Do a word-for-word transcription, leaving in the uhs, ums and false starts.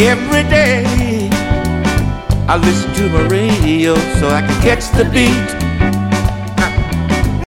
Every day I listen to my radio so I can catch the beat